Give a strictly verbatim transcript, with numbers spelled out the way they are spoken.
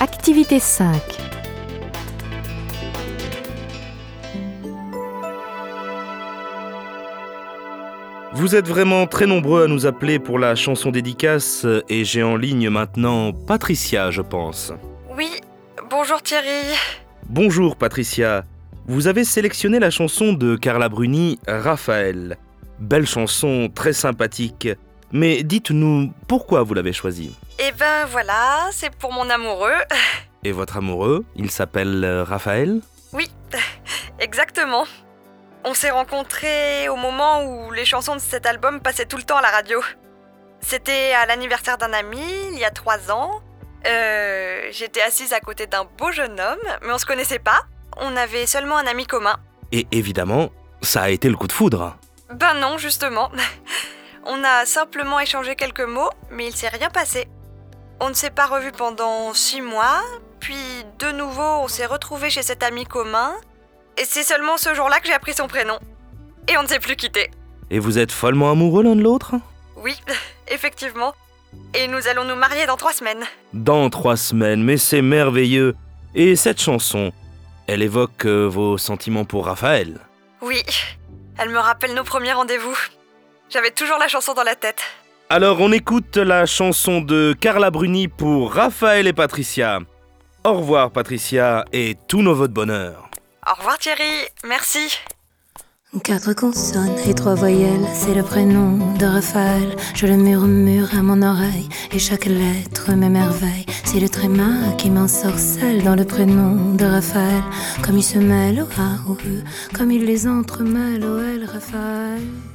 Activité cinq. Vous êtes vraiment très nombreux à nous appeler pour la chanson dédicace et j'ai en ligne maintenant Patricia, je pense. Oui, bonjour Thierry. Bonjour Patricia. Vous avez sélectionné la chanson de Carla Bruni, Raphaël. Belle chanson, très sympathique. Mais dites-nous, pourquoi vous l'avez choisie ? Eh ben voilà, c'est pour mon amoureux. Et votre amoureux, il s'appelle Raphaël ? Oui, exactement. On s'est rencontrés au moment où les chansons de cet album passaient tout le temps à la radio. C'était à l'anniversaire d'un ami, il y a trois ans. Euh, j'étais assise à côté d'un beau jeune homme, mais on se connaissait pas. On avait seulement un ami commun. Et évidemment, ça a été le coup de foudre. Ben non, justement. On a simplement échangé quelques mots, mais il s'est rien passé. On ne s'est pas revus pendant six mois, puis de nouveau on s'est retrouvés chez cet ami commun, et c'est seulement ce jour-là que j'ai appris son prénom. Et on ne s'est plus quittés. Et vous êtes follement amoureux l'un de l'autre ? Oui, effectivement. Et nous allons nous marier dans trois semaines. Dans trois semaines, mais c'est merveilleux. Et cette chanson, elle évoque euh, vos sentiments pour Raphaël. Oui, elle me rappelle nos premiers rendez-vous. J'avais toujours la chanson dans la tête. Alors on écoute la chanson de Carla Bruni pour Raphaël et Patricia. Au revoir Patricia et tous nos voeux de bonheur. Au revoir Thierry, merci. Quatre consonnes et trois voyelles, c'est le prénom de Raphaël. Je le murmure à mon oreille et chaque lettre m'émerveille. C'est le tréma qui m'ensorcelle dans le prénom de Raphaël. Comme il se mêle au A, au E, comme il les entremêle au L, Raphaël.